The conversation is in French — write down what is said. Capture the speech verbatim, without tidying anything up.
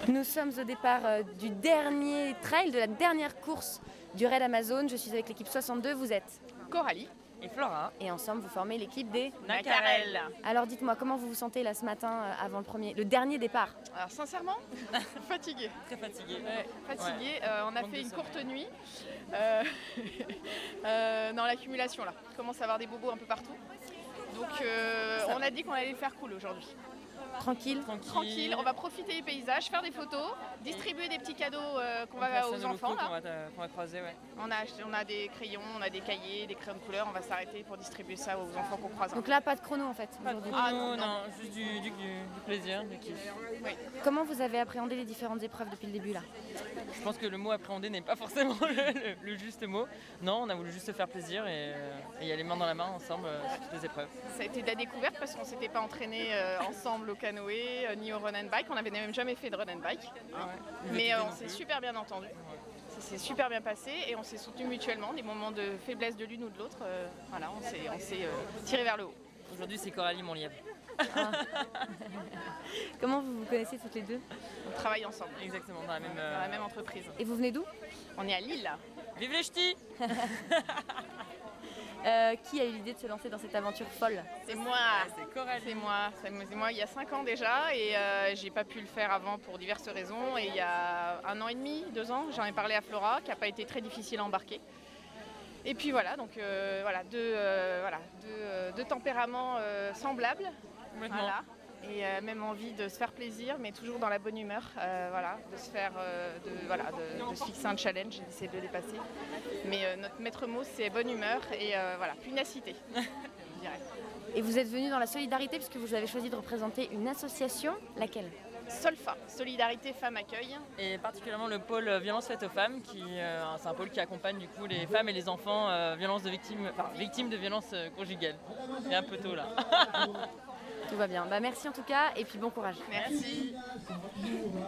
Nous sommes au départ euh, du dernier trail, de la dernière course du Raid Amazon. Je suis avec l'équipe soixante-deux, vous êtes Coralie et Flora. Et ensemble, vous formez l'équipe des Nacarel. Alors dites-moi, comment vous vous sentez là ce matin euh, avant le premier, le dernier départ? Alors sincèrement, fatiguée. Très fatiguée. Ouais, fatiguée. Ouais. Euh, on a Manque fait de une sommeil. courte nuit euh, euh, dans l'accumulation là. Il commence à avoir des bobos un peu partout. Donc euh, on a dit qu'on allait le faire cool aujourd'hui. Tranquille. Tranquille. Tranquille, on va profiter des paysages, faire des photos, distribuer des petits cadeaux euh, qu'on va Personne aux de enfants locaux qu'on là. va, ta- qu'on va croiser, ouais. On a, acheté- on a des crayons, on a des cahiers, des crayons de couleur. On va s'arrêter pour distribuer ça aux enfants qu'on croise. Donc là, pas de chrono en fait Pas de aujourd'hui. chrono, Ah, non, non, non. juste du, du, du- du plaisir, du kiff. Oui. Comment vous avez appréhendé les différentes épreuves depuis le début là? Je pense que le mot appréhender n'est pas forcément le, le- le juste mot. Non, on a voulu juste se faire plaisir et, euh, et y aller main dans la main ensemble euh, sur toutes les épreuves. Ça a été de la découverte parce qu'on ne s'était pas entraîné ensemble au canoë euh, ni au run and bike. On n'avait même jamais fait de run and bike. hein. Le Mais V T T euh, on non s'est plus. super bien entendu. Ça s'est super bien passé et on s'est soutenus mutuellement. Des moments de faiblesse de l'une ou de l'autre, euh, voilà, on s'est, on s'est euh, tiré vers le haut. Aujourd'hui, c'est Coralie, mon lièvre. Comment vous vous connaissez toutes les deux? On travaille ensemble Exactement, dans la même. dans euh, la même entreprise. Et vous venez d'où? On est à Lille là. Vive les ch'tis. Euh, Qui a eu l'idée de se lancer dans cette aventure folle? C'est moi. C'est Coralie. C'est moi, c'est c'est moi il y a cinq ans déjà et euh, j'ai pas pu le faire avant pour diverses raisons et il y a un an et demi, deux ans, j'en ai parlé à Flora qui n'a pas été très difficile à embarquer. Et puis voilà, donc euh, voilà, deux, euh, voilà, deux, euh, deux tempéraments euh, semblables, Complètement. voilà, et euh, même envie de se faire plaisir, mais toujours dans la bonne humeur, euh, voilà, de se faire, euh, de, voilà, de, de se fixer un challenge et d'essayer de le dépasser. Mais euh, notre maître mot c'est bonne humeur et euh, voilà, punacité, je dirais. Et vous êtes venu dans la solidarité puisque vous avez choisi de représenter une association, laquelle? Solfa, Solidarité Femmes Accueil. Et particulièrement le pôle euh, violence faite aux femmes, qui euh, c'est un pôle qui accompagne du coup les femmes et les enfants euh, violences de victimes, enfin, victimes de violences euh, conjugales. Il y a un peu tôt là. Tout va bien. Bah merci en tout cas et puis bon courage. Merci.